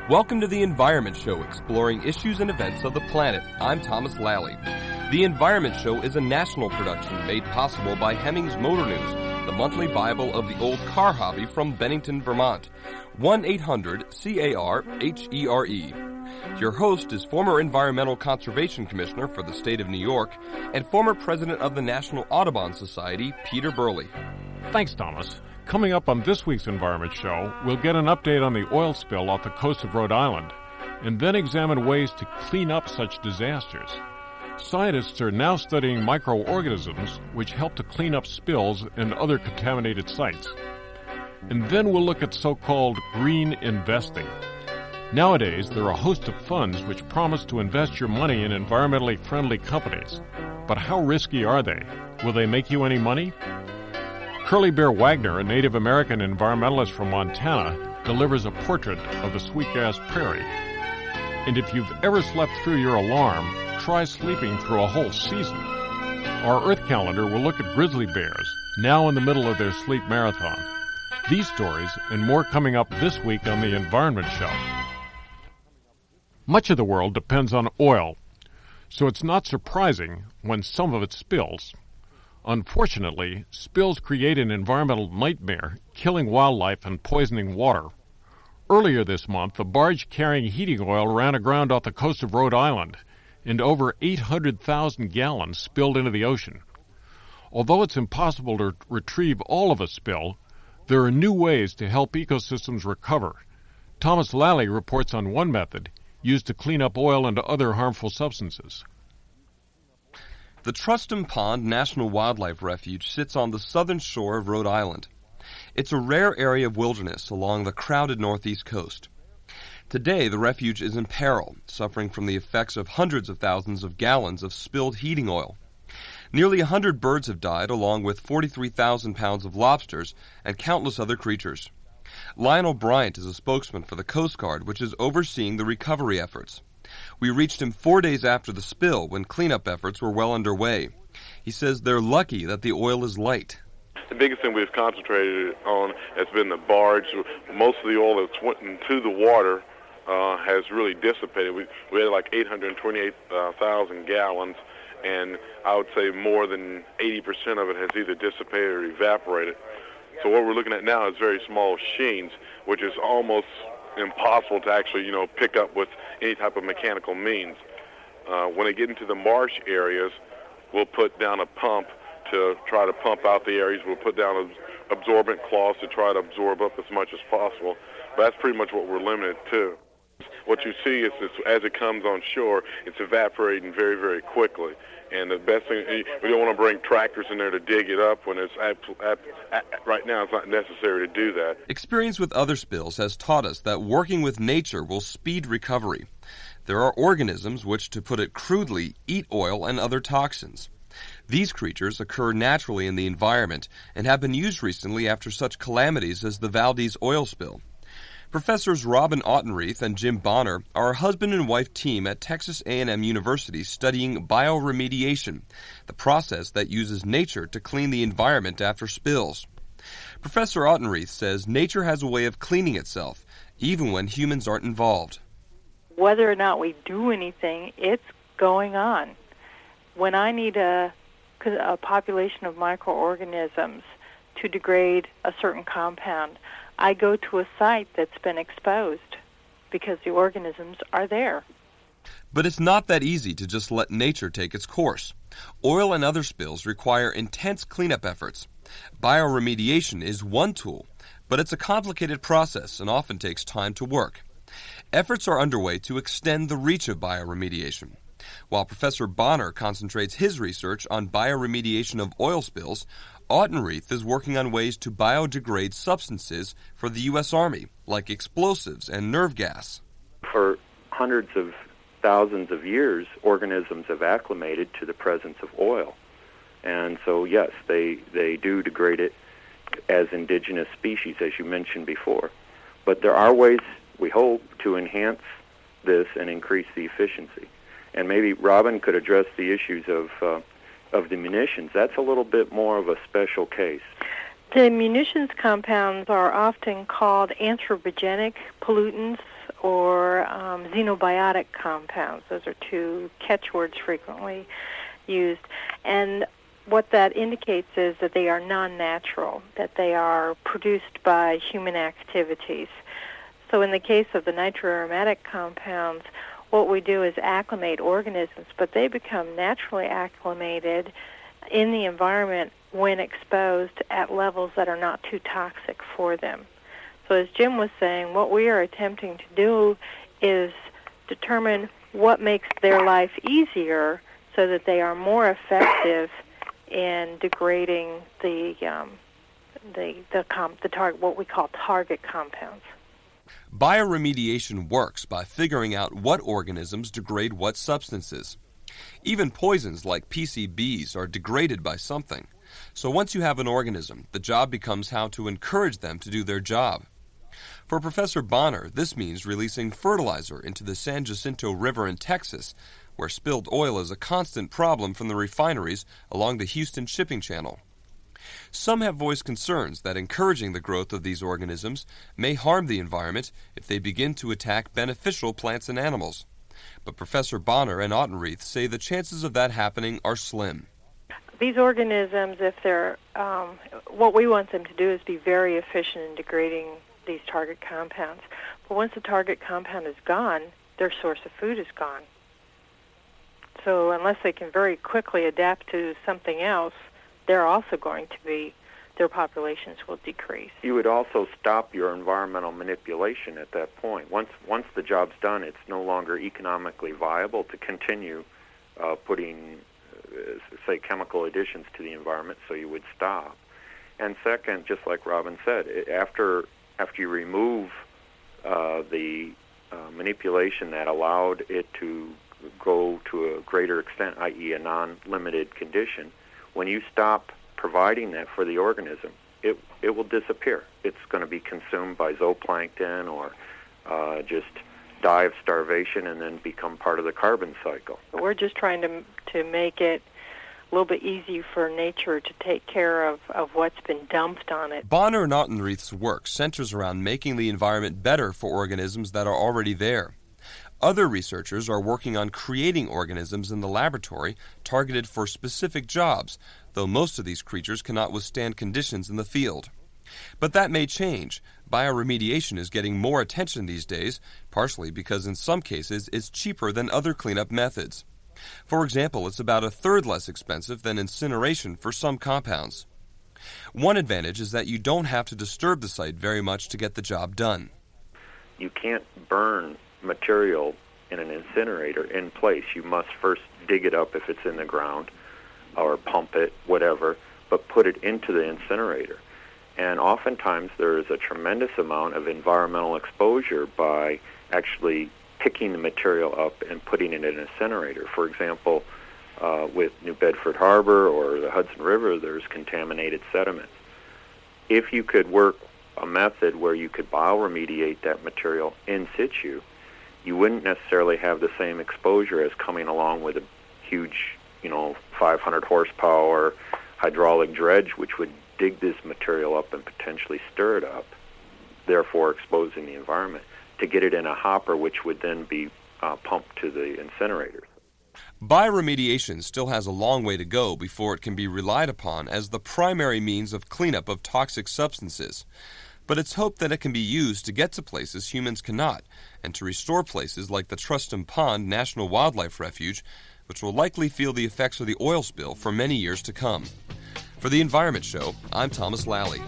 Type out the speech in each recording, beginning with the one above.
Welcome to The Environment Show, exploring issues and events of the planet. I'm Thomas Lally. The Environment Show is a national production made possible by Hemmings Motor News, the monthly Bible of the old car hobby from Bennington, Vermont. 1-800-CAR-HERE. Your host is former Environmental Conservation Commissioner for the state of New York and former president of the National Audubon Society, Peter Burley. Thanks, Thomas. Coming up on this week's Environment Show, we'll get an update on the oil spill off the coast of Rhode Island, and then examine ways to clean up such disasters. Scientists are now studying microorganisms which help to clean up spills and other contaminated sites. And then we'll look at so-called green investing. Nowadays, there are a host of funds which promise to invest your money in environmentally friendly companies. But how risky are they? Will they make you any money? Curly Bear Wagner, a Native American environmentalist from Montana, delivers a portrait of the Sweetgrass Prairie. And if you've ever slept through your alarm, try sleeping through a whole season. Our Earth calendar will look at grizzly bears, now in the middle of their sleep marathon. These stories and more coming up this week on The Environment Show. Much of the world depends on oil, so it's not surprising when some of it spills. Unfortunately, spills create an environmental nightmare, killing wildlife and poisoning water. Earlier this month, a barge carrying heating oil ran aground off the coast of Rhode Island, and over 800,000 gallons spilled into the ocean. Although it's impossible to retrieve all of a spill, there are new ways to help ecosystems recover. Thomas Lally reports on one method used to clean up oil and other harmful substances. The Trustham Pond National Wildlife Refuge sits on the southern shore of Rhode Island. It's a rare area of wilderness along the crowded northeast coast. Today, the refuge is in peril, suffering from the effects of hundreds of thousands of gallons of spilled heating oil. Nearly 100 birds have died, along with 43,000 pounds of lobsters and countless other creatures. Lionel Bryant is a spokesman for the Coast Guard, which is overseeing the recovery efforts. We reached him 4 days after the spill, when cleanup efforts were well underway. He says they're lucky that the oil is light. The biggest thing we've concentrated on has been the barge. Most of the oil that's went into the water has really dissipated. We had like 828,000 gallons, and I would say more than 80% of it has either dissipated or evaporated. So what we're looking at now is very small sheens, which is almost impossible to actually, pick up with any type of mechanical means. When they get into the marsh areas, we'll put down a pump to try to pump out the areas. We'll put down absorbent cloths to try to absorb up as much as possible. But that's pretty much what we're limited to. What you see is as it comes on shore, it's evaporating very, very quickly. And the best thing, we don't want to bring tractors in there to dig it up when it's right now it's not necessary to do that. Experience with other spills has taught us that working with nature will speed recovery. There are organisms which, to put it crudely, eat oil and other toxins. These creatures occur naturally in the environment and have been used recently after such calamities as the Valdez oil spill. Professors Robin Autenrieth and Jim Bonner are a husband and wife team at Texas A&M University studying bioremediation, the process that uses nature to clean the environment after spills. Professor Autenrieth says nature has a way of cleaning itself, even when humans aren't involved. Whether or not we do anything, it's going on. When I need a population of microorganisms to degrade a certain compound, I go to a site that's been exposed because the organisms are there. But it's not that easy to just let nature take its course. Oil and other spills require intense cleanup efforts. Bioremediation is one tool, but it's a complicated process and often takes time to work. Efforts are underway to extend the reach of bioremediation. While Professor Bonner concentrates his research on bioremediation of oil spills, Autenrieth is working on ways to biodegrade substances for the U.S. Army, like explosives and nerve gas. For hundreds of thousands of years, organisms have acclimated to the presence of oil. And so, yes, they do degrade it as indigenous species, as you mentioned before. But there are ways, we hope, to enhance this and increase the efficiency. And maybe Robin could address the issues of the munitions. That's a little bit more of a special case. The munitions compounds are often called anthropogenic pollutants or xenobiotic compounds. Those are two catchwords frequently used. And what that indicates is that they are non-natural, that they are produced by human activities. So in the case of the nitroaromatic compounds, what we do is acclimate organisms, but they become naturally acclimated in the environment when exposed at levels that are not too toxic for them. So as Jim was saying, what we are attempting to do is determine what makes their life easier so that they are more effective in degrading the target, what we call target compounds. Bioremediation works by figuring out what organisms degrade what substances. Even poisons like PCBs are degraded by something. So once you have an organism, the job becomes how to encourage them to do their job. For Professor Bonner, this means releasing fertilizer into the San Jacinto River in Texas, where spilled oil is a constant problem from the refineries along the Houston shipping channel. Some have voiced concerns that encouraging the growth of these organisms may harm the environment if they begin to attack beneficial plants and animals. But Professor Bonner and Autenrieth say the chances of that happening are slim. These organisms, if they're, what we want them to do is be very efficient in degrading these target compounds. But once the target compound is gone, their source of food is gone. So unless they can very quickly adapt to something else, they're also going to be, their populations will decrease. You would also stop your environmental manipulation at that point. Once the job's done, it's no longer economically viable to continue putting, say, chemical additions to the environment, so you would stop. And second, just like Robin said, after you remove the manipulation that allowed it to go to a greater extent, i.e. a non-limited condition, when you stop providing that for the organism, it will disappear. It's going to be consumed by zooplankton or just die of starvation and then become part of the carbon cycle. We're just trying to make it a little bit easy for nature to take care of what's been dumped on it. Bonner and Autenrieth's work centers around making the environment better for organisms that are already there. Other researchers are working on creating organisms in the laboratory targeted for specific jobs, though most of these creatures cannot withstand conditions in the field. But that may change. Bioremediation is getting more attention these days, partially because in some cases it's cheaper than other cleanup methods. For example, it's about a third less expensive than incineration for some compounds. One advantage is that you don't have to disturb the site very much to get the job done. You can't burn material in an incinerator in place. You must first dig it up if it's in the ground or pump it, whatever, but put it into the incinerator. And oftentimes there is a tremendous amount of environmental exposure by actually picking the material up and putting it in an incinerator. For example, with New Bedford Harbor or the Hudson River, there's contaminated sediments. If you could work a method where you could bioremediate that material in situ, you wouldn't necessarily have the same exposure as coming along with a huge, 500 horsepower hydraulic dredge, which would dig this material up and potentially stir it up, therefore exposing the environment, to get it in a hopper, which would then be pumped to the incinerators. Bioremediation still has a long way to go before it can be relied upon as the primary means of cleanup of toxic substances. But it's hoped that it can be used to get to places humans cannot, and to restore places like the Trustom Pond National Wildlife Refuge, which will likely feel the effects of the oil spill for many years to come. For The Environment Show, I'm Thomas Lally.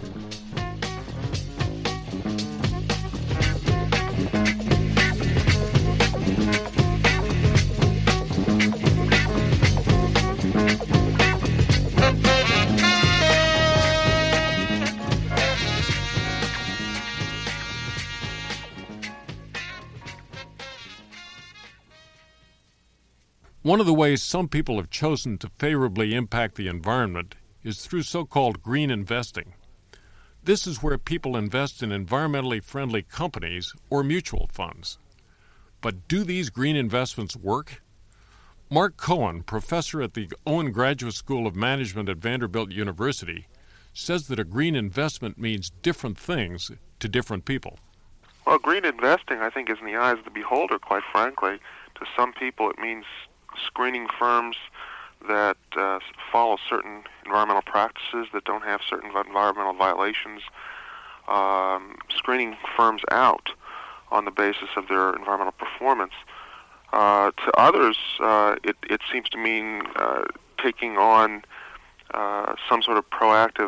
One of the ways some people have chosen to favorably impact the environment is through so-called green investing. This is where people invest in environmentally friendly companies or mutual funds. But do these green investments work? Mark Cohen, professor at the Owen Graduate School of Management at Vanderbilt University, says that a green investment means different things to different people. Well, green investing, I think, is in the eyes of the beholder, quite frankly. To some people, it means screening firms that follow certain environmental practices, that don't have certain environmental violations, screening firms out on the basis of their environmental performance. To others, it seems to mean taking on some sort of proactive,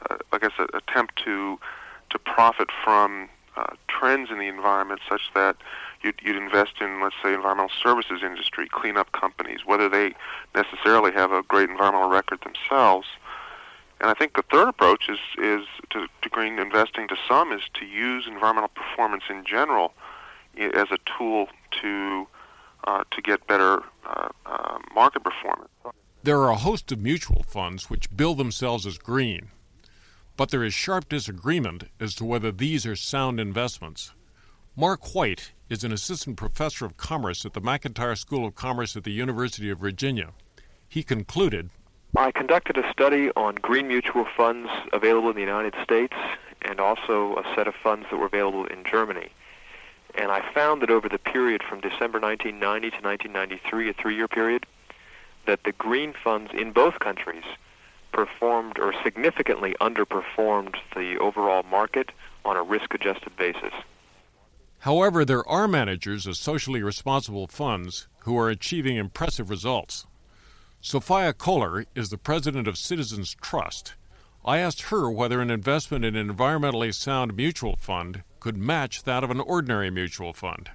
attempt to profit from trends in the environment, such that you'd invest in, let's say, environmental services industry, cleanup companies, whether they necessarily have a great environmental record themselves. And I think the third approach is to green investing to some is to use environmental performance in general as a tool to get better market performance. There are a host of mutual funds which bill themselves as green, but there is sharp disagreement as to whether these are sound investments. Mark White is an assistant professor of commerce at the McIntire School of Commerce at the University of Virginia. He concluded, I conducted a study on green mutual funds available in the United States and also a set of funds that were available in Germany. And I found that over the period from December 1990 to 1993, a 3-year period, that the green funds in both countries performed or significantly underperformed the overall market on a risk-adjusted basis. However, there are managers of socially responsible funds who are achieving impressive results. Sophia Kohler is the president of Citizens Trust. I asked her whether an investment in an environmentally sound mutual fund could match that of an ordinary mutual fund.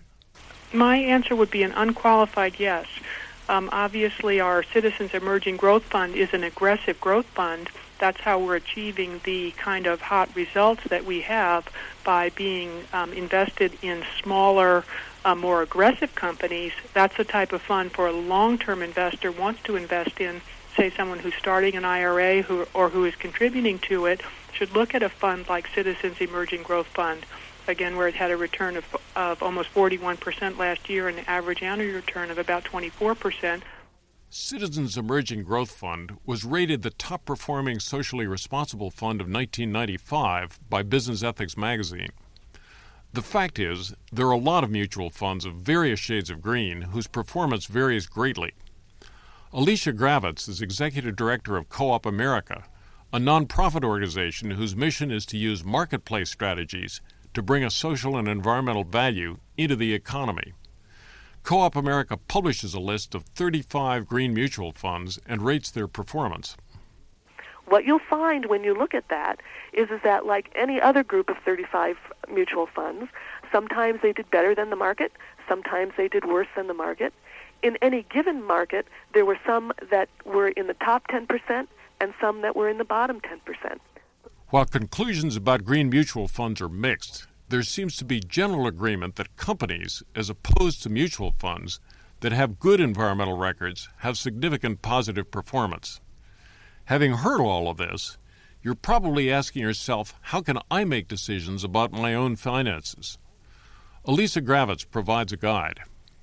My answer would be an unqualified yes. Obviously, our Citizens Emerging Growth Fund is an aggressive growth fund. That's how we're achieving the kind of hot results that we have by being invested in smaller, more aggressive companies. That's the type of fund for a long-term investor wants to invest in. Say someone who's starting an IRA or who is contributing to it should look at a fund like Citizens Emerging Growth Fund, again, where it had a return of almost 41% last year and an average annual return of about 24%. Citizens Emerging Growth Fund was rated the top-performing socially responsible fund of 1995 by Business Ethics magazine. The fact is, there are a lot of mutual funds of various shades of green whose performance varies greatly. Alicia Gravitz is executive director of Co-op America, a nonprofit organization whose mission is to use marketplace strategies to bring a social and environmental value into the economy. Co-op America publishes a list of 35 green mutual funds and rates their performance. What you'll find when you look at that is that like any other group of 35 mutual funds, sometimes they did better than the market, sometimes they did worse than the market. In any given market, there were some that were in the top 10% and some that were in the bottom 10%. While conclusions about green mutual funds are mixed, there seems to be general agreement that companies, as opposed to mutual funds, that have good environmental records have significant positive performance. Having heard all of this, you're probably asking yourself, how can I make decisions about my own finances? Alicia Gravitz provides a guide.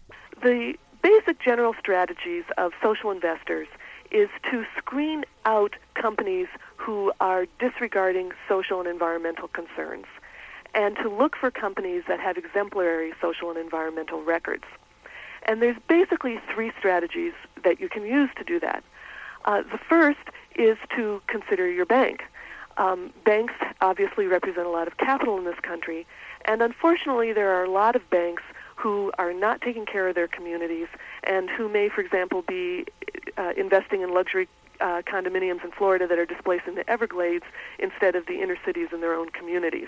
The basic general strategies of social investors is to screen out companies who are disregarding social and environmental concerns, and to look for companies that have exemplary social and environmental records. And there's basically 3 strategies that you can use to do that. The first is to consider your bank. Banks obviously represent a lot of capital in this country, and unfortunately there are a lot of banks who are not taking care of their communities and who may, for example, be investing in luxury condominiums in Florida that are displacing the Everglades instead of the inner cities in their own communities.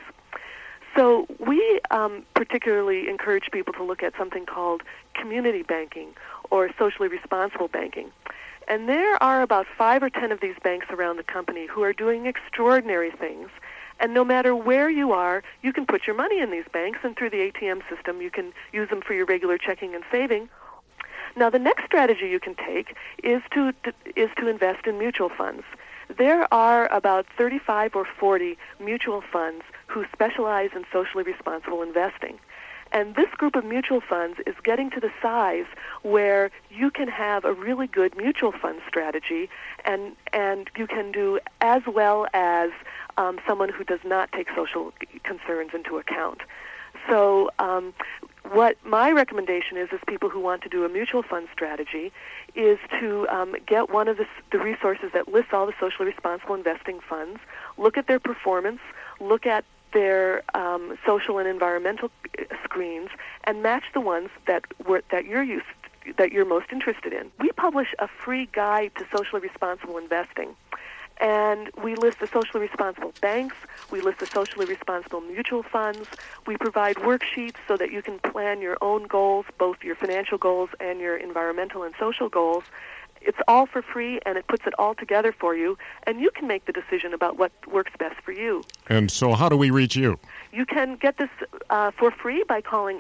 So we particularly encourage people to look at something called community banking or socially responsible banking. And there are about 5 or 10 of these banks around the company who are doing extraordinary things. And no matter where you are, you can put your money in these banks, and through the ATM system, you can use them for your regular checking and saving. Now, the next strategy you can take is to invest in mutual funds. There are about 35 or 40 mutual funds who specialize in socially responsible investing. And this group of mutual funds is getting to the size where you can have a really good mutual fund strategy, and you can do as well as someone who does not take social concerns into account. so what my recommendation is people who want to do a mutual fund strategy is to get one of the resources that lists all the socially responsible investing funds, look at their performance, look at their social and environmental screens, and match the ones that you're most interested in. We publish a free guide to socially responsible investing, and we list the socially responsible banks, we list the socially responsible mutual funds, we provide worksheets so that you can plan your own goals, both your financial goals and your environmental and social goals. It's all for free, and it puts it all together for you, and you can make the decision about what works best for you. And so how do we reach you? You can get this for free by calling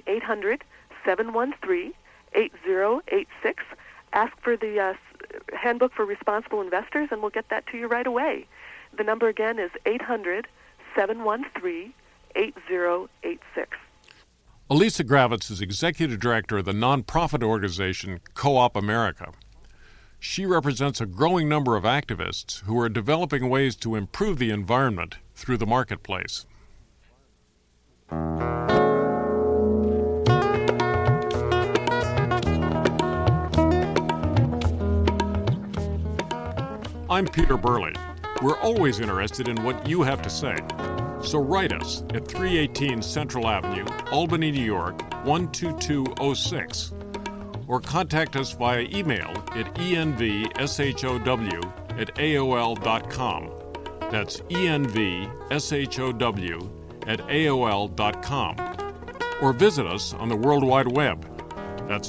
800-713-8086. Ask for the Handbook for Responsible Investors, and we'll get that to you right away. The number again is 800-713-8086. Elisa Gravitz is Executive Director of the nonprofit organization Co-op America. She represents a growing number of activists who are developing ways to improve the environment through the marketplace. I'm Peter Burley. We're always interested in what you have to say. So write us at 318 Central Avenue, Albany, New York, 12206. Or contact us via email at envshow@aol.com. That's envshow@aol.com. Or visit us on the World Wide Web. That's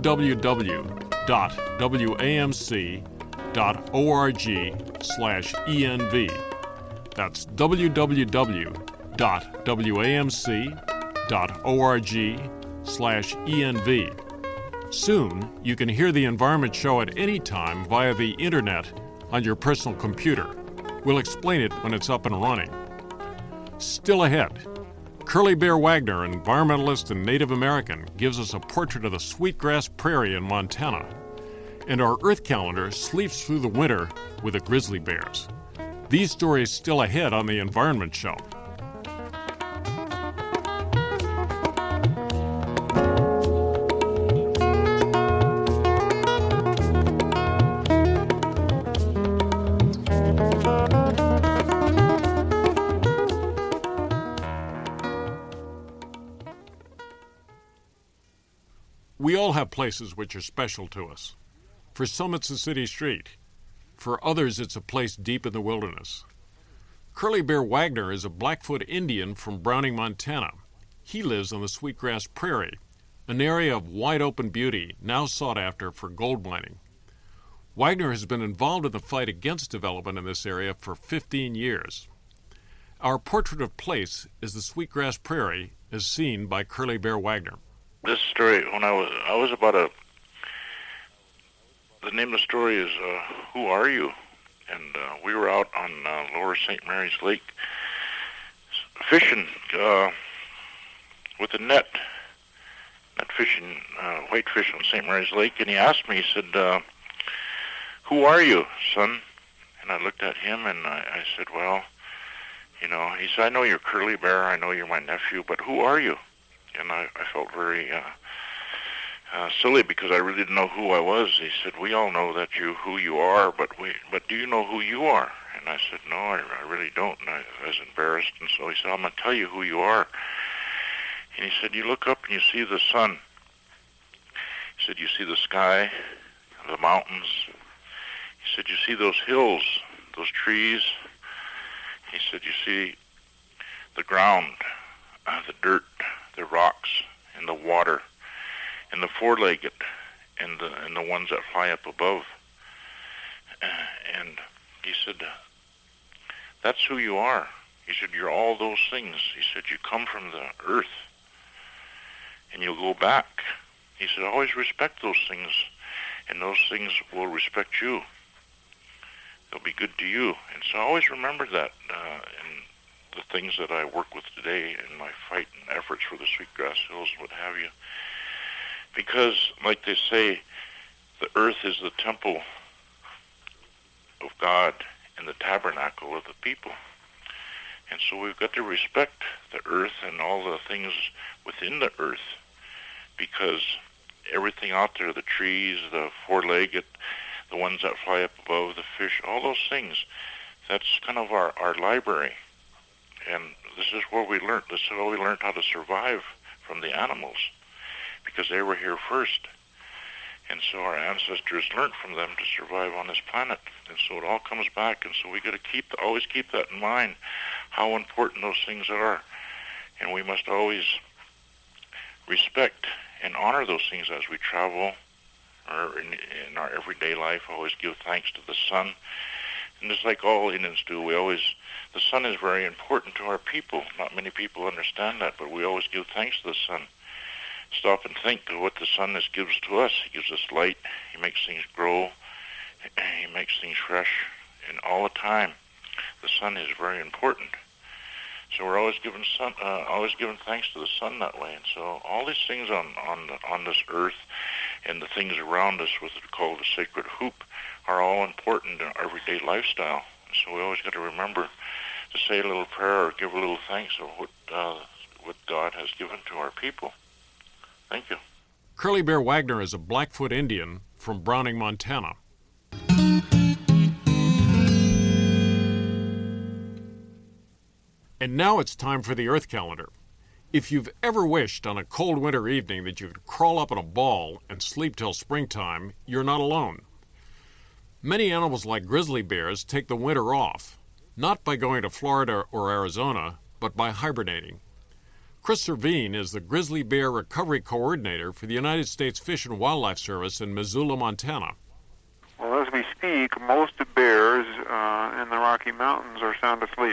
www.wamc.org/env. That's www.wamc.org/env. Soon, you can hear the Environment Show at any time via the Internet on your personal computer. We'll explain it when it's up and running. Still ahead, Curly Bear Wagner, an environmentalist and Native American, gives us a portrait of the sweetgrass prairie in Montana. And our Earth calendar sleeps through the winter with the grizzly bears. These stories still ahead on the Environment Show. We all have places which are special to us. For some, it's a city street. For others, it's a place deep in the wilderness. Curly Bear Wagner is a Blackfoot Indian from Browning, Montana. He lives on the Sweetgrass Prairie, an area of wide-open beauty now sought after for gold mining. Wagner has been involved in the fight against development in this area for 15 years. Our portrait of place is the Sweetgrass Prairie as seen by Curly Bear Wagner. This story, when I was about the name of the story is Who Are You? And we were out on Lower St. Mary's Lake fishing with a net fishing whitefish on St. Mary's Lake, and he asked me, he said, who are you, son? And I looked at him and I said, well, he said, I know you're Curly Bear, I know you're my nephew, but who are you? And I felt very silly because I really didn't know who I was. He said, we all know who you are, but do you know who you are? And I said, no, I really don't. And I was embarrassed. And so he said, I'm going to tell you who you are. And he said, you look up and you see the sun. He said, you see the sky, the mountains. He said, you see those hills, those trees. He said, you see the ground, the dirt, the rocks, and the water, and the four-legged, and the ones that fly up above. And he said, that's who you are. He said, you're all those things. He said, you come from the earth, and you'll go back. He said, always respect those things, and those things will respect you. They'll be good to you. And so I always remember that in the things that I work with today in my fight and efforts for the Sweetgrass Hills, what have you. Because, like they say, the earth is the temple of God and the tabernacle of the people. And so we've got to respect the earth and all the things within the earth, because everything out there, the trees, the four-legged, the ones that fly up above, the fish, all those things, that's kind of our library. And this is where we learned. This is how we learned how to survive from the animals, because they were here first. And so our ancestors learned from them to survive on this planet. And so it all comes back. And so we got to always keep that in mind, how important those things are. And we must always respect and honor those things as we travel, or in our everyday life. Always give thanks to the sun. And just like all Indians do, the sun is very important to our people. Not many people understand that, but we always give thanks to the sun. Stop and think of what the sun gives to us. He gives us light. He makes things grow. He makes things fresh. And all the time, the sun is very important. So we're always giving thanks to the sun that way. And so all these things on this earth and the things around us, what we call the sacred hoop, are all important in our everyday lifestyle. And so we always got to remember to say a little prayer or give a little thanks of what God has given to our people. Thank you. Curly Bear Wagner is a Blackfoot Indian from Browning, Montana. And now it's time for the Earth Calendar. If you've ever wished on a cold winter evening that you could crawl up in a ball and sleep till springtime, you're not alone. Many animals like grizzly bears take the winter off, not by going to Florida or Arizona, but by hibernating. Chris Servine is the Grizzly Bear Recovery Coordinator for the United States Fish and Wildlife Service in Missoula, Montana. Well, as we speak, most of bears in the Rocky Mountains are sound asleep.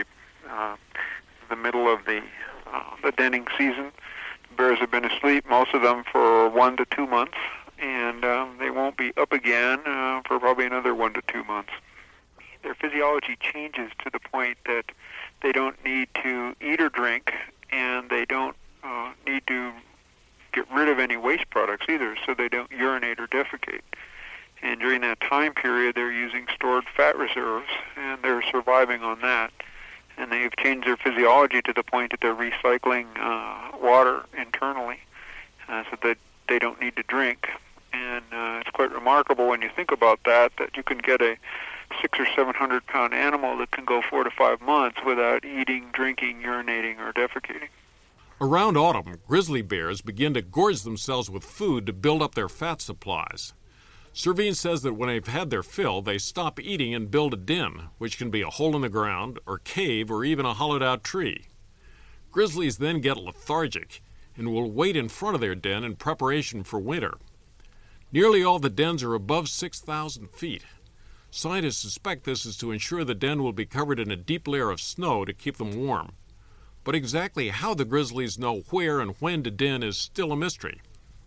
The middle of the denning season, bears have been asleep, most of them for 1 to 2 months, and they won't be up again for probably another 1 to 2 months. Their physiology changes to the point that they don't need to eat or drink, and they don't need to get rid of any waste products either, so they don't urinate or defecate. And during that time period, they're using stored fat reserves, and they're surviving on that. And they've changed their physiology to the point that they're recycling water internally so that they don't need to drink. And it's quite remarkable when you think about that you can get a 600 or 700 pound animal that can go 4 to 5 months without eating, drinking, urinating, or defecating. Around autumn, grizzly bears begin to gorge themselves with food to build up their fat supplies. Servine says that when they've had their fill, they stop eating and build a den, which can be a hole in the ground, or cave, or even a hollowed-out tree. Grizzlies then get lethargic and will wait in front of their den in preparation for winter. Nearly all the dens are above 6,000 feet. Scientists suspect this is to ensure the den will be covered in a deep layer of snow to keep them warm. But exactly how the grizzlies know where and when to den is still a mystery.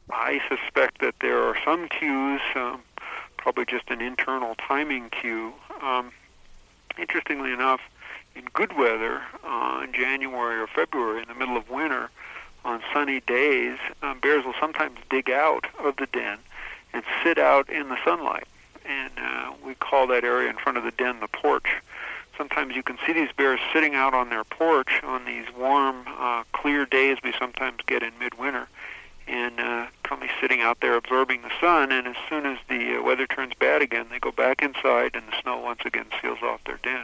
I suspect that there are some cues, probably just an internal timing cue. Interestingly enough, in good weather, in January or February, in the middle of winter, on sunny days, bears will sometimes dig out of the den and sit out in the sunlight. And we call that area in front of the den the porch. Sometimes you can see these bears sitting out on their porch on these warm, clear days we sometimes get in midwinter, and probably sitting out there absorbing the sun, and as soon as the weather turns bad again, they go back inside and the snow once again seals off their den.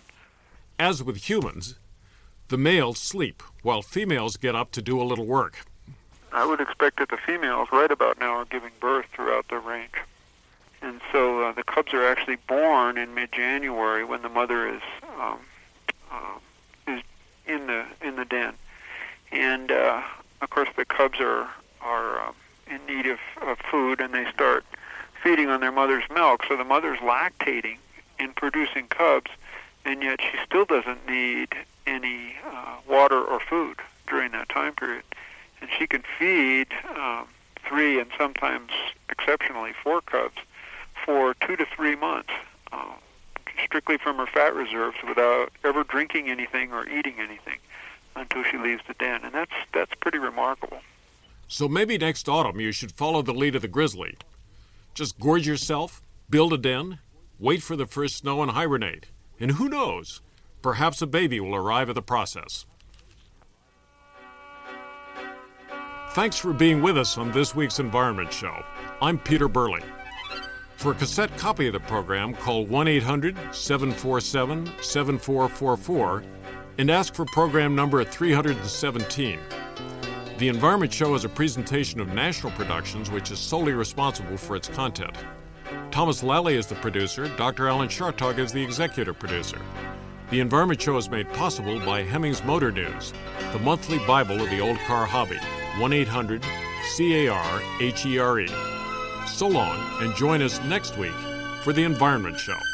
As with humans, the males sleep while females get up to do a little work. I would expect that the females right about now are giving birth throughout their range. And so the cubs are actually born in mid-January when the mother is in the den. And of course the cubs are in need of food, and they start feeding on their mother's milk. So the mother's lactating and producing cubs, and yet she still doesn't need any water or food during that time period. And she can feed 3 and sometimes exceptionally 4 cubs for 2 to 3 months, strictly from her fat reserves without ever drinking anything or eating anything until she leaves the den. And that's pretty remarkable. So maybe next autumn you should follow the lead of the grizzly. Just gorge yourself, build a den, wait for the first snow and hibernate. And who knows, Perhaps a baby will arrive at the process. Thanks for being with us on this week's Environment Show. I'm Peter Burley. For a cassette copy of the program, call 1-800-747-7444 and ask for program number 317. The Environment Show is a presentation of National Productions, which is solely responsible for its content. Thomas Lally is the producer. Dr. Alan Chartog is the executive producer. The Environment Show is made possible by Hemmings Motor News, the monthly Bible of the old car hobby. 1-800-CAR-HERE. So long, and join us next week for The Environment Show.